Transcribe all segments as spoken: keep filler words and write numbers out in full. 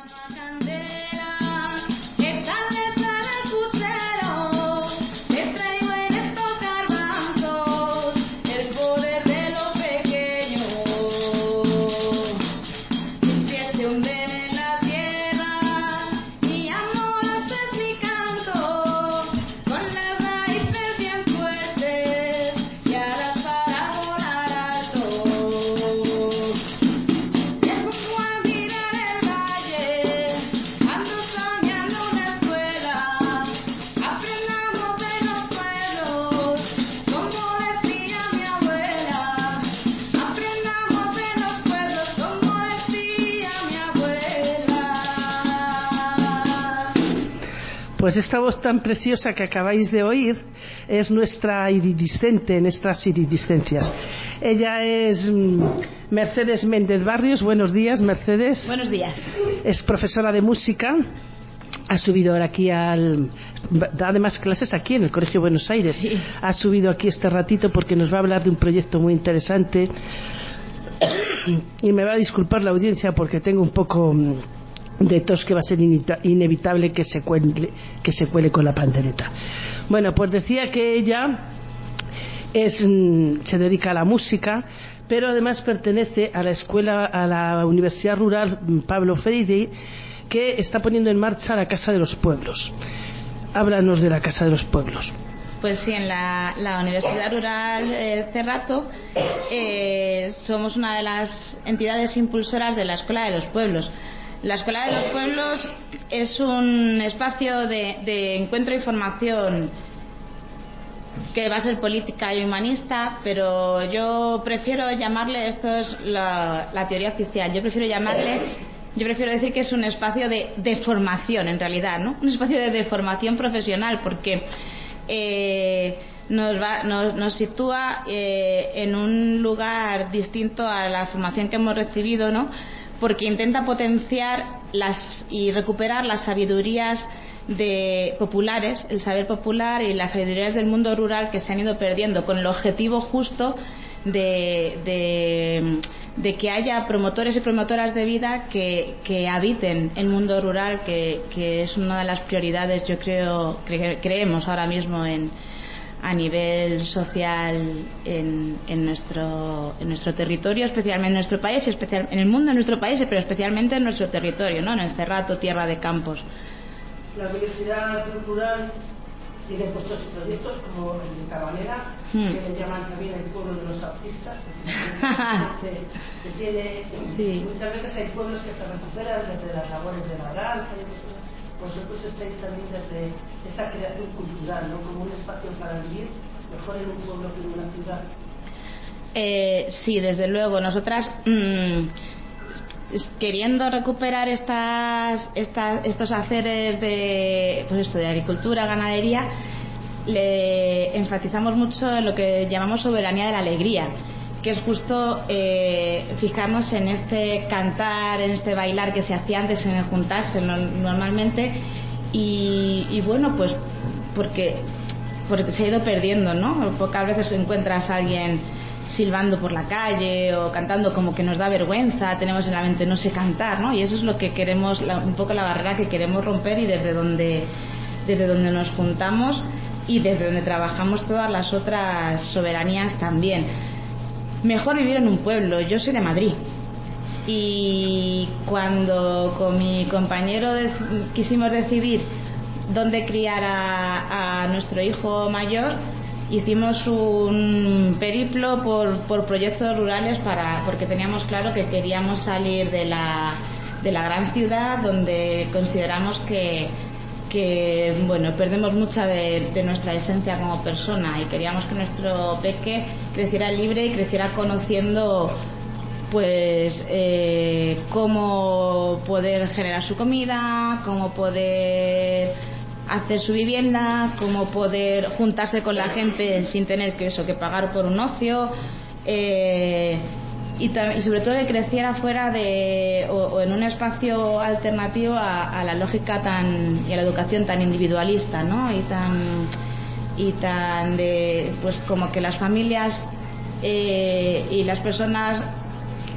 Pues esta voz tan preciosa que acabáis de oír es nuestra iridiscente en estas iridiscencias. Ella es Mercedes Méndez Barrios. Buenos días, Mercedes. Buenos días. Es profesora de música. Ha subido ahora aquí al... da además clases aquí en el Colegio Buenos Aires. Sí. Ha subido aquí este ratito porque nos va a hablar de un proyecto muy interesante. Y me va a disculpar la audiencia porque tengo un poco de tos que va a ser inevitable que se cuele, que se cuele con la pandereta. Bueno, pues decía que ella es, se dedica a la música, pero además pertenece a la escuela, a la Universidad Rural Pablo Freire, que está poniendo en marcha la Casa de los Pueblos. Háblanos de la Casa de los Pueblos. Pues sí, en la, la Universidad Rural eh, Cerrato eh, somos una de las entidades impulsoras de la Escuela de los Pueblos. La Escuela de los Pueblos es un espacio de, de encuentro y formación que va a ser política y humanista, pero yo prefiero llamarle, esto es la, la teoría oficial, yo prefiero llamarle, yo prefiero decir que es un espacio de, de formación en realidad, ¿no? Un espacio de, de formación profesional, porque eh, nos, va, nos, nos sitúa eh, en un lugar distinto a la formación que hemos recibido, ¿no? Porque intenta potenciar las y recuperar las sabidurías de populares, el saber popular y las sabidurías del mundo rural que se han ido perdiendo, con el objetivo justo de, de, de que haya promotores y promotoras de vida que, que habiten el mundo rural, que, que es una de las prioridades, yo creo, cre, creemos ahora mismo en a nivel social en, en nuestro en nuestro territorio, especialmente en nuestro país, especial, en el mundo, en nuestro país, pero especialmente en nuestro territorio, ¿no? En el Cerrato, tierra de campos. La Universidad Rural tiene puestos proyectos como el de Cabanera, hmm. que le llaman también el pueblo de los artistas, que, que tiene sí. Muchas veces hay pueblos que se recuperan desde las labores de la danza y eso. Vosotros estáis también desde esa creación cultural, ¿no? Como un espacio para vivir mejor en un pueblo que en una ciudad. Eh, sí, desde luego. Nosotras, mmm, queriendo recuperar estas, estas, estos haceres de, pues esto, de agricultura, ganadería, le enfatizamos mucho en lo que llamamos soberanía de la alegría, que es justo eh, fijarnos en este cantar, en este bailar que se hacía antes, en el juntarse no, normalmente y, y bueno, pues porque, porque se ha ido perdiendo, ¿no? Pocas veces encuentras a alguien silbando por la calle o cantando como que nos da vergüenza, tenemos en la mente no sé cantar, ¿no? Y eso es lo que queremos, la, un poco la barrera que queremos romper y desde donde, desde donde nos juntamos y desde donde trabajamos todas las otras soberanías también. Mejor vivir en un pueblo. Yo soy de Madrid y cuando con mi compañero de, quisimos decidir dónde criar a, a nuestro hijo mayor, hicimos un periplo por, por proyectos rurales para, porque teníamos claro que queríamos salir de la, de la gran ciudad donde consideramos que que bueno, perdemos mucha de, de nuestra esencia como persona y queríamos que nuestro peque creciera libre y creciera conociendo pues eh, cómo poder generar su comida, cómo poder hacer su vivienda, cómo poder juntarse con la gente sin tener que eso que pagar por un ocio eh, y, y sobre todo que creciera fuera de o, o en un espacio alternativo a, a la lógica tan y a la educación tan individualista, ¿no? Y tan y tan de pues como que las familias eh, y las personas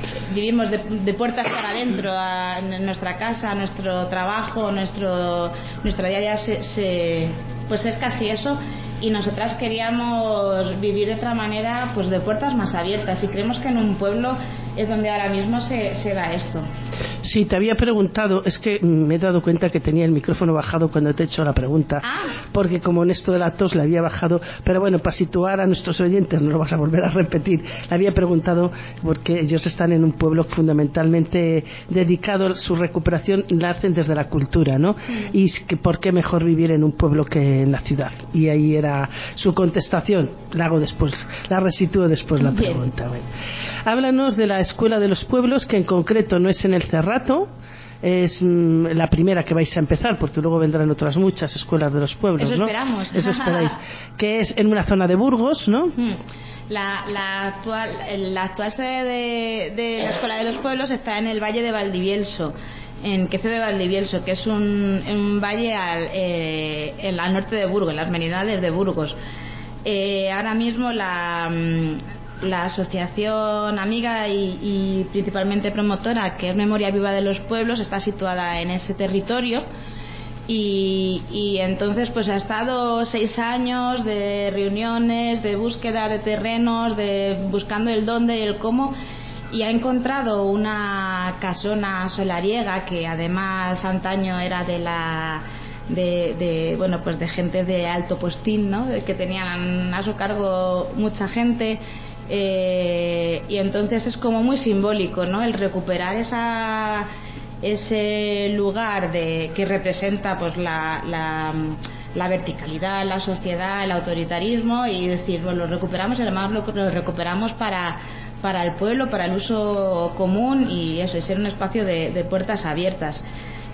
vivimos de, de puertas para adentro, a, en nuestra casa, nuestro trabajo, nuestro nuestra diaria se, se, pues es casi eso. Y nosotras queríamos vivir de otra manera, pues de puertas más abiertas, y creemos que en un pueblo es donde ahora mismo se, se da esto. Sí, te había preguntado, es que me he dado cuenta que tenía el micrófono bajado cuando te he hecho la pregunta, ah. porque como en esto de la tos le había bajado, pero bueno, para situar a nuestros oyentes, no lo vas a volver a repetir, le había preguntado porque ellos están en un pueblo fundamentalmente dedicado, su recuperación la hacen desde la cultura, ¿no? Mm. Y que por qué mejor vivir en un pueblo que en la ciudad, y ahí era su contestación. La hago después, la resitúo después la pregunta. Bueno. Háblanos de la Escuela de los Pueblos, que en concreto no es en el Cerrato, es mmm, la primera que vais a empezar, porque luego vendrán otras muchas escuelas de los pueblos, eso ¿no? esperamos. Eso esperáis. Que es en una zona de Burgos, ¿no? Hmm. La, la, actual, la actual sede de, de la Escuela de los Pueblos está en el Valle de Valdivielso, en Quecio de Valdivielso, que es un, un valle al, eh, en, al norte de Burgos, en las Merindades de Burgos. Eh, ahora mismo la, la asociación amiga y, y principalmente promotora, que es Memoria Viva de los Pueblos, está situada en ese territorio. Y, y entonces pues ha estado seis años de reuniones, de búsqueda de terrenos, de buscando el dónde y el cómo, y ha encontrado una casona solariega que además antaño era de la de, de bueno pues de gente de alto postín, ¿no? De que tenían a su cargo mucha gente, eh, y entonces es como muy simbólico, ¿no? El recuperar esa ese lugar de que representa pues la, la la verticalidad, la sociedad, el autoritarismo, y decir, bueno, lo recuperamos y además lo, lo recuperamos para para el pueblo, para el uso común, y eso, y ser un espacio de, de puertas abiertas.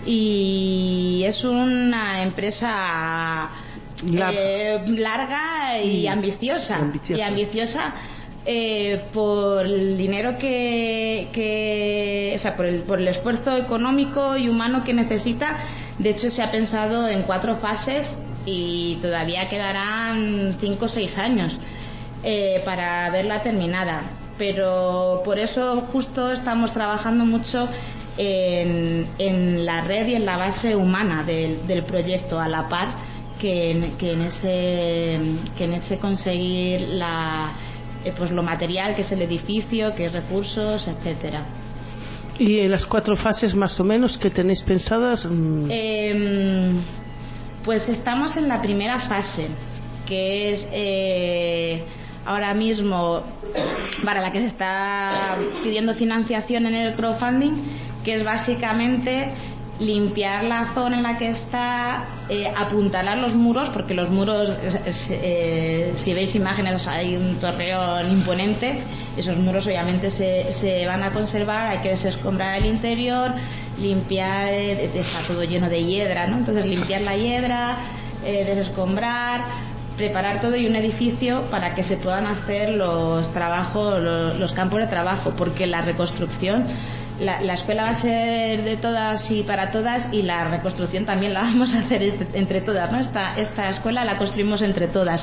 Y es una empresa eh, larga y mm. ambiciosa, ambiciosa. y ambiciosa eh, por el dinero que, que o sea, por el, por el esfuerzo económico y humano que necesita. De hecho, se ha pensado en cuatro fases y todavía quedarán cinco o seis años eh, para verla terminada. Pero por eso justo estamos trabajando mucho en, en la red y en la base humana del, del proyecto, a la par que en, que en ese que en ese conseguir la eh, pues lo material, que es el edificio, que es recursos, etcétera. ¿Y en las cuatro fases más o menos que tenéis pensadas? Mm. Eh, pues estamos en la primera fase, que es eh, ahora mismo para la que se está pidiendo financiación en el crowdfunding, que es básicamente limpiar la zona en la que está, eh, apuntalar los muros, porque los muros, eh, si veis imágenes, hay un torreón imponente. Esos muros obviamente se, se van a conservar, hay que desescombrar el interior, limpiar, eh, está todo lleno de hiedra, ¿no? Entonces limpiar la hiedra, eh, desescombrar, preparar todo, y un edificio para que se puedan hacer los trabajos, los, los campos de trabajo, porque la reconstrucción, la, la escuela va a ser de todas y para todas, y la reconstrucción también la vamos a hacer entre todas, ¿no? Esta, esta escuela la construimos entre todas.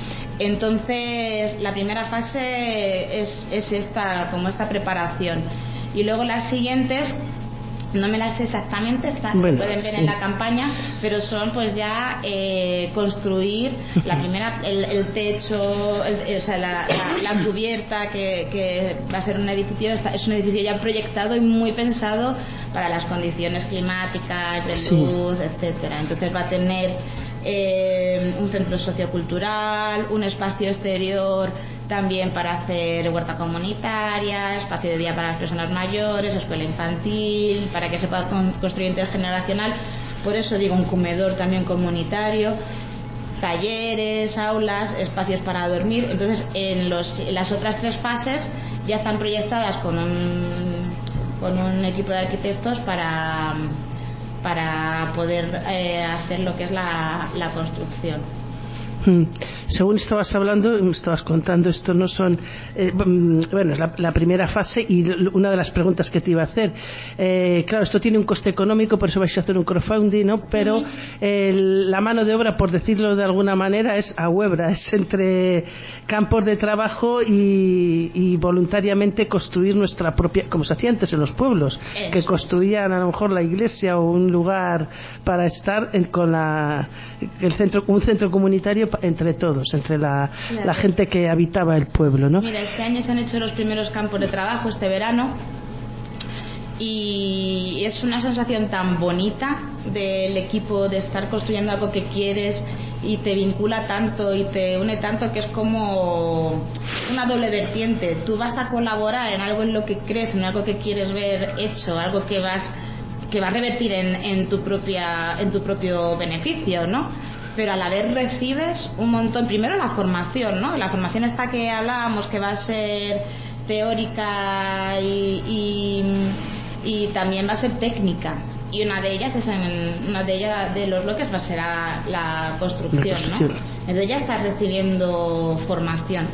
Entonces la primera fase es, es esta, como esta preparación, y luego las siguientes no me las sé exactamente, están, bueno, se pueden ver sí. en la campaña, pero son pues ya eh, construir la primera, el, el techo, el, o sea, la, la, la cubierta, que, que va a ser un edificio, es un edificio ya proyectado y muy pensado para las condiciones climáticas, de luz, sí. etcétera. Entonces va a tener eh, un centro sociocultural, un espacio exterior también para hacer huerta comunitaria, espacio de día para las personas mayores, escuela infantil, para que se pueda construir intergeneracional. Por eso digo, un comedor también comunitario, talleres, aulas, espacios para dormir. Entonces en, los, en las otras tres fases ya están proyectadas con un, con un equipo de arquitectos para, para poder eh, hacer lo que es la, la construcción. Según estabas hablando, me estabas contando, esto no son, eh, bueno, es la, la primera fase y una de las preguntas que te iba a hacer. Eh, claro, esto tiene un coste económico, por eso vais a hacer un crowdfunding, ¿no? Pero el, la mano de obra, por decirlo de alguna manera, es a huebra, es entre campos de trabajo y, y voluntariamente construir nuestra propia, como se hacía antes en los pueblos, eso, que construían a lo mejor la iglesia o un lugar para estar en, con la, el centro, un centro comunitario entre todos, entre la, claro. la gente que habitaba el pueblo, ¿no? Mira, este año se han hecho los primeros campos de trabajo, este verano, y es una sensación tan bonita del equipo, de estar construyendo algo que quieres y te vincula tanto y te une tanto, que es como una doble vertiente. Tú vas a colaborar en algo en lo que crees, en algo que quieres ver hecho, algo que vas que va a revertir en, en tu propia en tu propio beneficio, ¿no? Pero a la vez recibes un montón, primero la formación, ¿no? La formación esta que hablábamos, que va a ser teórica y, y, y también va a ser técnica, y una de ellas es en, una de ellas de los bloques va a ser la, la construcción, la construcción, ¿no? Entonces ya estás recibiendo formación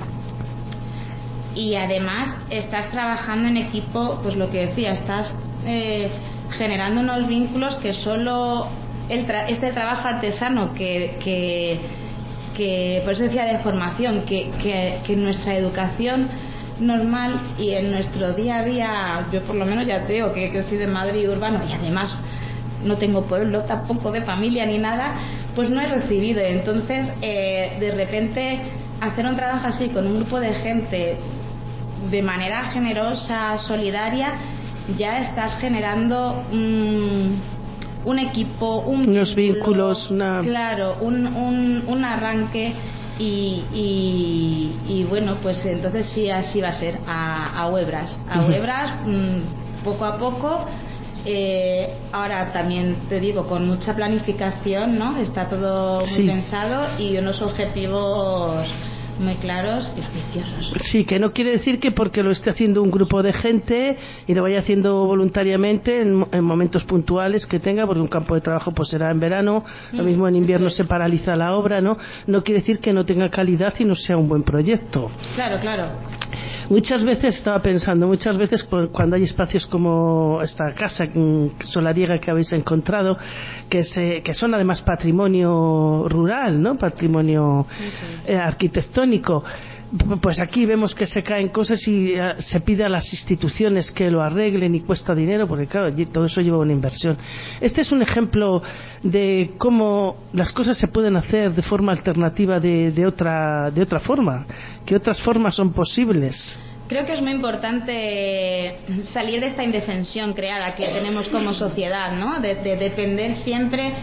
y además estás trabajando en equipo, pues lo que decía, estás eh, generando unos vínculos que solo El tra- este trabajo artesano que, que, que por eso decía de formación, que, que, que en nuestra educación normal y en nuestro día a día, yo por lo menos ya te digo que he crecido en Madrid urbano y además no tengo pueblo tampoco de familia ni nada, pues no he recibido. Entonces eh, de repente hacer un trabajo así con un grupo de gente de manera generosa, solidaria, ya estás generando un un equipo, un unos vínculo, vínculos, una... claro, un, un, un arranque y, y, y bueno, pues entonces sí, así va a ser, a, a huebras, a uh-huh. huebras, mmm, poco a poco. Eh, ahora también te digo, con mucha planificación, ¿no? Está todo muy sí. pensado y unos objetivos muy claros y ambiciosos. Sí, que no quiere decir que porque lo esté haciendo un grupo de gente y lo vaya haciendo voluntariamente en, en momentos puntuales que tenga, porque un campo de trabajo pues será en verano, mm, lo mismo en invierno se paraliza la obra, ¿no? No quiere decir que no tenga calidad y no sea un buen proyecto. Claro, claro. Muchas veces estaba pensando, muchas veces cuando hay espacios como esta casa solariega que habéis encontrado, que, se, que son además patrimonio rural, ¿no? Patrimonio eh, arquitectónico, pues aquí vemos que se caen cosas y uh, se pide a las instituciones que lo arreglen y cuesta dinero, porque claro, todo eso lleva una inversión. Este es un ejemplo de cómo las cosas se pueden hacer de forma alternativa, de, de otra de otra forma, que otras formas son posibles. Creo que es muy importante salir de esta indefensión creada que tenemos como sociedad, ¿no? De, de depender siempre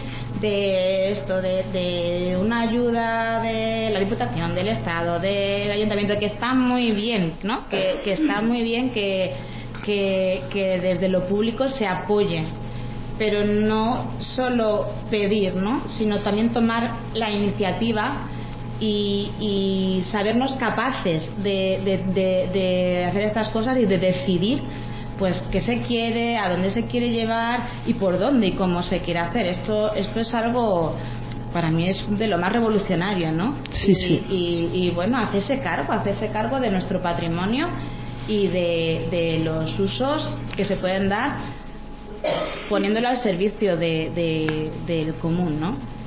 de esto, de, de una ayuda de la Diputación, del Estado, del Ayuntamiento, que está muy bien, ¿no? Que, que está muy bien que, que, que desde lo público se apoye, pero no solo pedir, ¿no? Sino también tomar la iniciativa y, y sabernos capaces de, de, de, de hacer estas cosas y de decidir pues qué se quiere, a dónde se quiere llevar y por dónde y cómo se quiere hacer. Esto esto es algo, para mí es de lo más revolucionario, ¿no? Sí, y, sí. Y, y bueno, hacerse cargo, hacerse cargo de nuestro patrimonio y de, de los usos que se pueden dar poniéndolo al servicio de, de, del común, ¿no?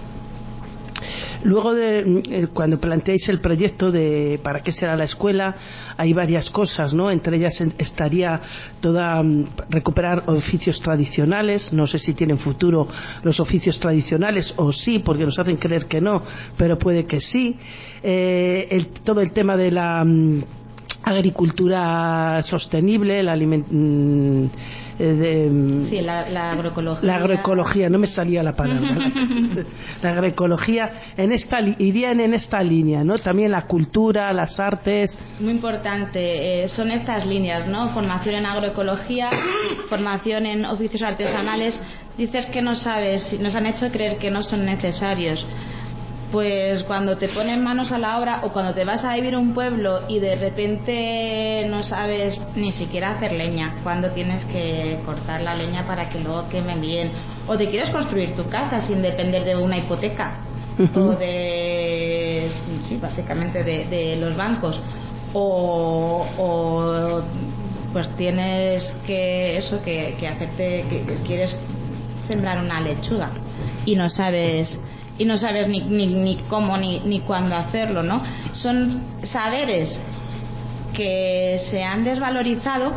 Luego de cuando planteáis el proyecto de para qué será la escuela, hay varias cosas, ¿no? Entre ellas estaría toda recuperar oficios tradicionales. No sé si tienen futuro los oficios tradicionales o sí, porque nos hacen creer que no, pero puede que sí. Eh, el, todo el tema de la um, agricultura sostenible, el aliment de, sí, la, la agroecología. La agroecología, no me salía la palabra. La agroecología en esta irían en esta línea, ¿no? También la cultura, las artes. Muy importante, eh, son estas líneas, ¿no? Formación en agroecología, formación en oficios artesanales. Dices que no sabes, nos han hecho creer que no son necesarios. Pues cuando te ponen manos a la obra o cuando te vas a vivir a un pueblo y de repente no sabes ni siquiera hacer leña, cuando tienes que cortar la leña para que luego quemen bien, o te quieres construir tu casa sin depender de una hipoteca, uh-huh. o de sí, básicamente de, de los bancos, o, o pues tienes que eso que, que hacerte que, que quieres sembrar una lechuga y no sabes y no sabes ni, ni, ni cómo ni, ni cuándo hacerlo, ¿no? Son saberes que se han desvalorizado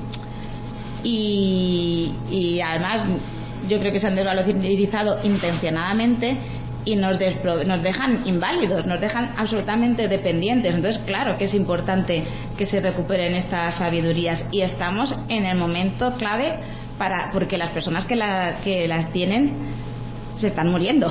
y, y además yo creo que se han desvalorizado intencionadamente y nos, despro, nos dejan inválidos, nos dejan absolutamente dependientes. Entonces, claro que es importante que se recuperen estas sabidurías y estamos en el momento clave para porque las personas que, la, que las tienen se están muriendo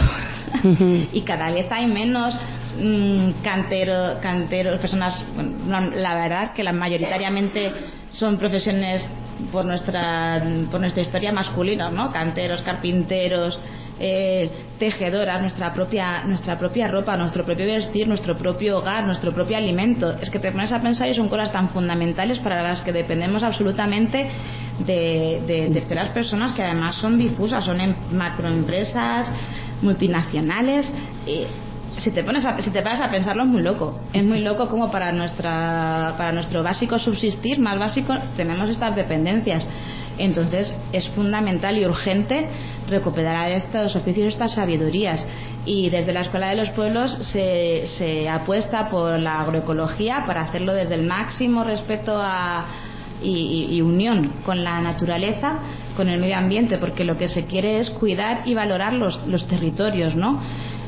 y cada vez hay menos mmm, cantero, canteros, personas, bueno, la verdad que la mayoritariamente son profesiones por nuestra por nuestra historia masculinas, ¿no? Canteros, carpinteros, eh, tejedoras, nuestra propia nuestra propia ropa, nuestro propio vestir, nuestro propio hogar, nuestro propio alimento. Es que te pones a pensar y son cosas tan fundamentales para las que dependemos absolutamente de, de, de terceras personas que además son difusas, son en macroempresas multinacionales. Eh, si te pones a, si te paras a pensarlo es muy loco, es muy loco como para nuestra para nuestro básico subsistir más básico tenemos estas dependencias. Entonces es fundamental y urgente recuperar estos oficios, estas sabidurías, y desde la Escuela de los Pueblos se, se apuesta por la agroecología para hacerlo desde el máximo respeto a, y, y unión con la naturaleza, con el medio ambiente, porque lo que se quiere es cuidar y valorar los, los territorios, ¿no?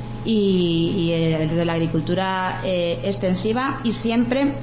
Y, y eh, desde la agricultura eh, extensiva y siempre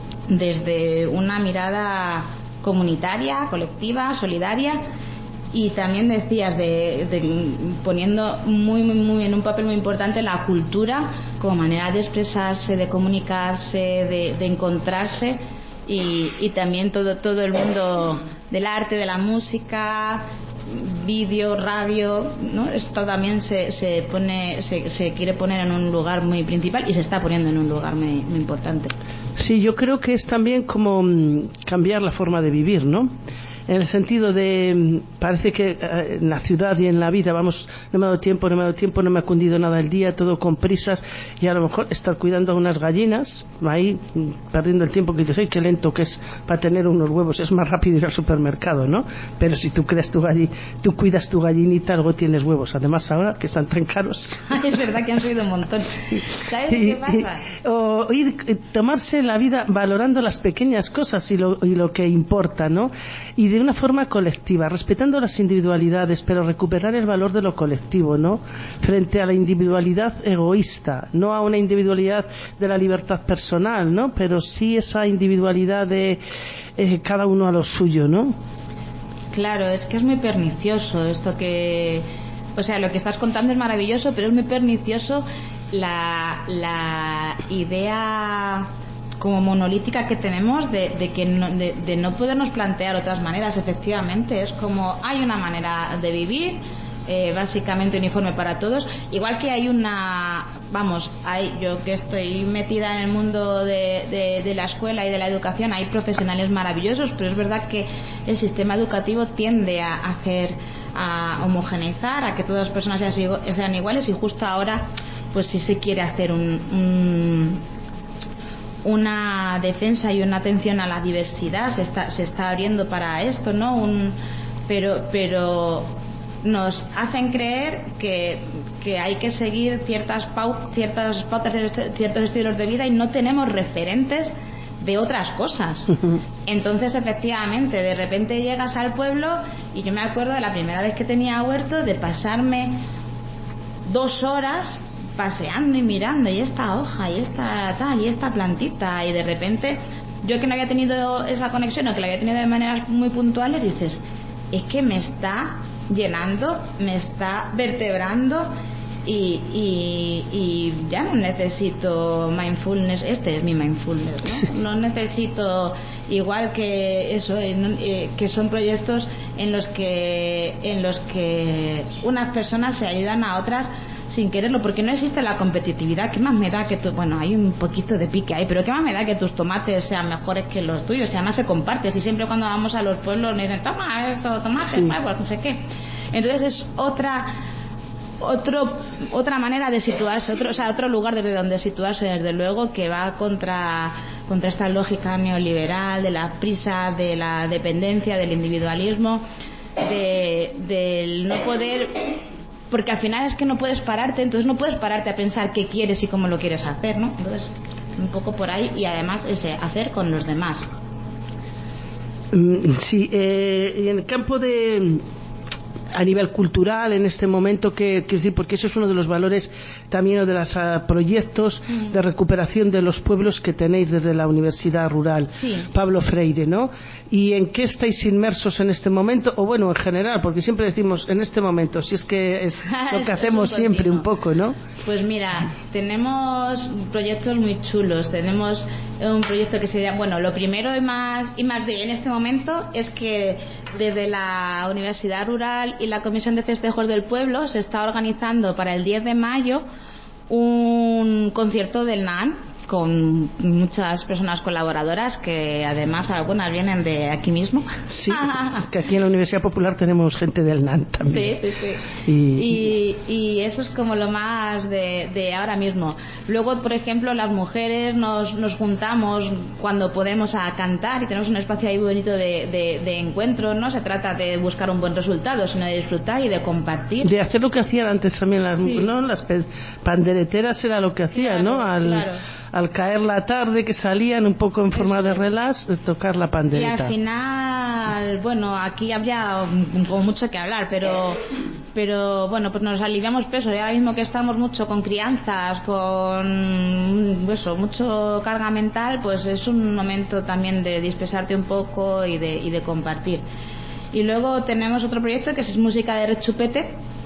desde una mirada comunitaria, colectiva, solidaria. Y también decías de, de poniendo muy, muy muy en un papel muy importante la cultura como manera de expresarse, de comunicarse, de, de encontrarse, y, y también todo todo el mundo del arte, de la música, vídeo, radio, ¿no? Esto también se, se pone se, se quiere poner en un lugar muy principal y se está poniendo en un lugar muy, muy importante. Sí, yo creo que es también como cambiar la forma de vivir, ¿no? En el sentido de, parece que eh, en la ciudad y en la vida vamos, no me ha dado tiempo, no me ha dado tiempo, no me ha cundido nada el día, todo con prisas, y a lo mejor estar cuidando a unas gallinas, ahí perdiendo el tiempo, que dices, ¡ay, qué lento que es para tener unos huevos! Es más rápido ir al supermercado, ¿no? Pero si tú creas tu galli, tú cuidas tu gallinita, luego tienes huevos. Además ahora que están tan caros. Es verdad que han subido un montón. ¿Sabes y, qué pasa? Y, o ir, tomarse la vida valorando las pequeñas cosas y lo, y lo que importa, ¿no? Y de una forma colectiva, respetando las individualidades, pero recuperar el valor de lo colectivo, ¿no? Frente a la individualidad egoísta, no a una individualidad de la libertad personal, ¿no? Pero sí esa individualidad de eh, cada uno a lo suyo, ¿no? Claro, es que es muy pernicioso esto que... O sea, lo que estás contando es maravilloso, pero es muy pernicioso la, la idea como monolítica que tenemos de, de que no, de, de no podernos plantear otras maneras. Efectivamente, es como hay una manera de vivir eh, básicamente uniforme para todos, igual que hay una, vamos, hay, yo que estoy metida en el mundo de, de, de la escuela y de la educación, hay profesionales maravillosos, pero es verdad que el sistema educativo tiende a hacer, a homogeneizar, a que todas las personas sean, sean iguales, y justo ahora pues sí se quiere hacer un, un una defensa y una atención a la diversidad, se está, se está abriendo para esto, ¿no? Un, pero, pero nos hacen creer que, que hay que seguir ciertas, pau, ciertas pautas, ciertos estilos de vida, y no tenemos referentes de otras cosas. Entonces, efectivamente, de repente llegas al pueblo, y yo me acuerdo de la primera vez que tenía huerto, de pasarme dos horas paseando y mirando, y esta hoja, y esta tal, y esta plantita, y de repente yo que no había tenido esa conexión, o que la había tenido de maneras muy puntuales, dices, es que me está llenando, me está vertebrando, y, y, y ya no necesito mindfulness, este es mi mindfulness, ¿no? No necesito, igual que eso, que son proyectos en los que en los que unas personas se ayudan a otras sin quererlo, porque no existe la competitividad. ¿Qué más me da que tu, bueno, hay un poquito de pique ahí, pero qué más me da que tus tomates sean mejores que los tuyos? Y además se comparte, y siempre cuando vamos a los pueblos me dicen, toma esto, tomates, sí, nuevos, no sé qué. Entonces es otra otro otra manera de situarse, otro, o sea, otro lugar desde donde situarse, desde luego, que va contra contra esta lógica neoliberal de la prisa, de la dependencia, del individualismo, de del no poder, porque al final es que no puedes pararte, entonces no puedes pararte a pensar qué quieres y cómo lo quieres hacer, ¿no? Entonces, un poco por ahí, y además ese hacer con los demás. Sí, eh, y en el campo de a nivel cultural en este momento, que quiero decir, porque eso es uno de los valores también de los uh, proyectos mm. de recuperación de los pueblos que tenéis desde la Universidad Rural sí. Pablo Freire, ¿no? ¿Y en qué estáis inmersos en este momento? O bueno, en general, porque siempre decimos en este momento, si es que es lo que hacemos un siempre un poco, ¿no? Pues mira, tenemos proyectos muy chulos. Tenemos un proyecto que se llama, bueno, lo primero y más y más de en este momento es que desde la Universidad Rural y la Comisión de Festejos del Pueblo se está organizando para el diez de mayo un concierto del N A N con muchas personas colaboradoras, que además algunas vienen de aquí mismo. Sí, que aquí en la Universidad Popular tenemos gente del N A N también. Sí, sí, sí. Y, y, y eso es como lo más de, de ahora mismo. Luego, por ejemplo, las mujeres nos, nos juntamos cuando podemos a cantar y tenemos un espacio ahí bonito de, de, de encuentro. No se trata de buscar un buen resultado, sino de disfrutar y de compartir. De hacer lo que hacían antes también las, sí. ¿no? Las pandereteras era lo que hacían, claro, ¿no? Al, claro. al caer la tarde, que salían un poco en forma Eso. de relax, de tocar la pandereta. Y al final, bueno, aquí habría como mucho que hablar, pero pero bueno, pues nos aliviamos peso. Y ahora mismo que estamos mucho con crianzas, con eso, mucho carga mental, pues es un momento también de dispersarte un poco y de, y de compartir. Y luego tenemos otro proyecto que es música de rechupete,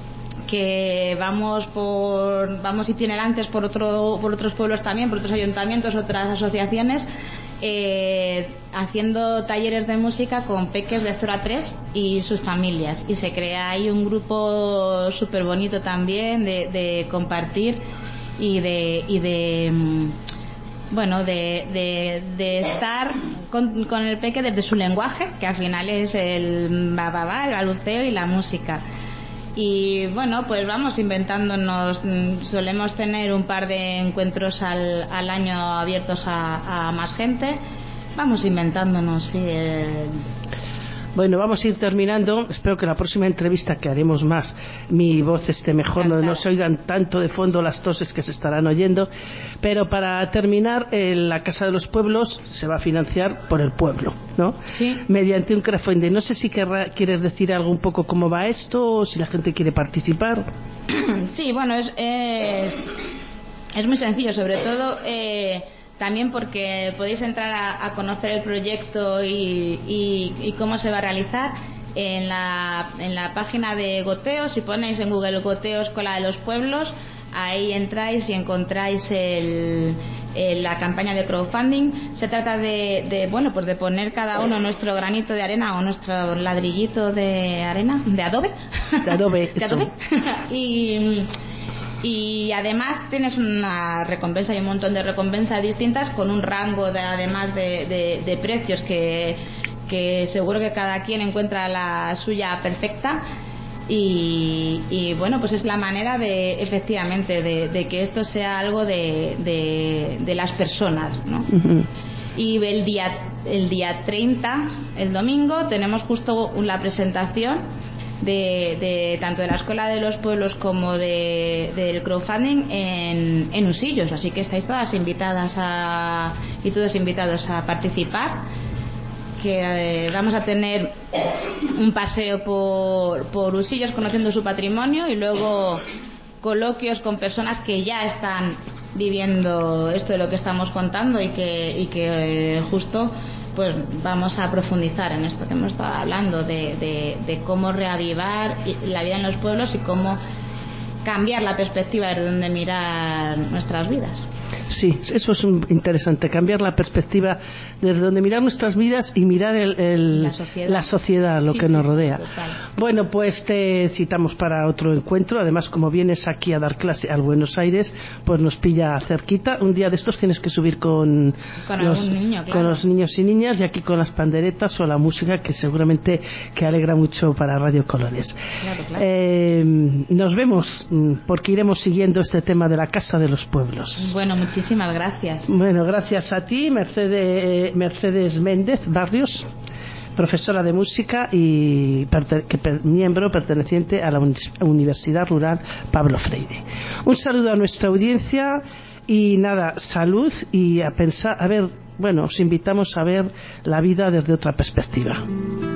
que vamos por vamos itinerantes por otro por otros pueblos también, por otros ayuntamientos, otras asociaciones, eh, haciendo talleres de música con peques de cero a tres y sus familias, y se crea ahí un grupo súper bonito también de, de compartir y de y de bueno de, de, de estar con, con el peque desde su lenguaje, que al final es el bababá, el baluceo y la música. Y bueno, pues vamos inventándonos. Solemos tener un par de encuentros al, al año abiertos a, a más gente. Vamos inventándonos, sí. Eh... Bueno, vamos a ir terminando. Espero que la próxima entrevista, que haremos más, mi voz esté mejor, no, no se oigan tanto de fondo las toses que se estarán oyendo. Pero para terminar, eh, la Casa de los Pueblos se va a financiar por el pueblo, ¿no? Sí. Mediante un crowdfunding. No sé si querrá, quieres decir algo un poco cómo va esto, o si la gente quiere participar. Sí, bueno, es es, es muy sencillo, sobre todo... Eh, también porque podéis entrar a, a conocer el proyecto y, y, y cómo se va a realizar en la, en la página de Goteo. Si ponéis en Google Goteo Escuela de los Pueblos, ahí entráis y encontráis el, el, la campaña de crowdfunding. Se trata de, de bueno pues de poner cada uno nuestro granito de arena o nuestro ladrillito de arena, de adobe, de adobe, de adobe. y Y además tienes una recompensa y un montón de recompensas distintas, con un rango de, además de, de, de precios que, que seguro que cada quien encuentra la suya perfecta. Y, y bueno, pues es la manera de, efectivamente, de, de que esto sea algo de, de, de las personas, ¿no? Uh-huh. Y el día, el día treinta, el domingo, tenemos justo la presentación De, de tanto de la Escuela de los Pueblos como de, del crowdfunding en, en Usillos, así que estáis todas invitadas a, y todos invitados a participar, que eh, vamos a tener un paseo por, por Usillos conociendo su patrimonio, y luego coloquios con personas que ya están viviendo esto de lo que estamos contando y que, y que eh, justo pues vamos a profundizar en esto que hemos estado hablando de, de, de cómo reavivar la vida en los pueblos y cómo cambiar la perspectiva de donde mirar nuestras vidas. Sí, eso es un, interesante, cambiar la perspectiva desde donde mirar nuestras vidas y mirar el, el, la, sociedad. la sociedad, lo sí, que sí, nos sí, rodea. Total. Bueno, pues te citamos para otro encuentro. Además, como vienes aquí a dar clase al Buenos Aires, pues nos pilla cerquita. Un día de estos tienes que subir con, con, los, niño, claro. con los niños y niñas, y aquí con las panderetas o la música, que seguramente que alegra mucho para Radio Colores. Claro, claro. Eh, nos vemos, porque iremos siguiendo este tema de la Casa de los Pueblos. Bueno, muchísimas gracias. Bueno, gracias a ti, Mercedes, Mercedes Méndez Barrios, profesora de música y perte, que, per, miembro perteneciente a la Universidad Rural Pablo Freire. Un saludo a nuestra audiencia y nada, salud y a pensar, a ver, bueno, os invitamos a ver la vida desde otra perspectiva.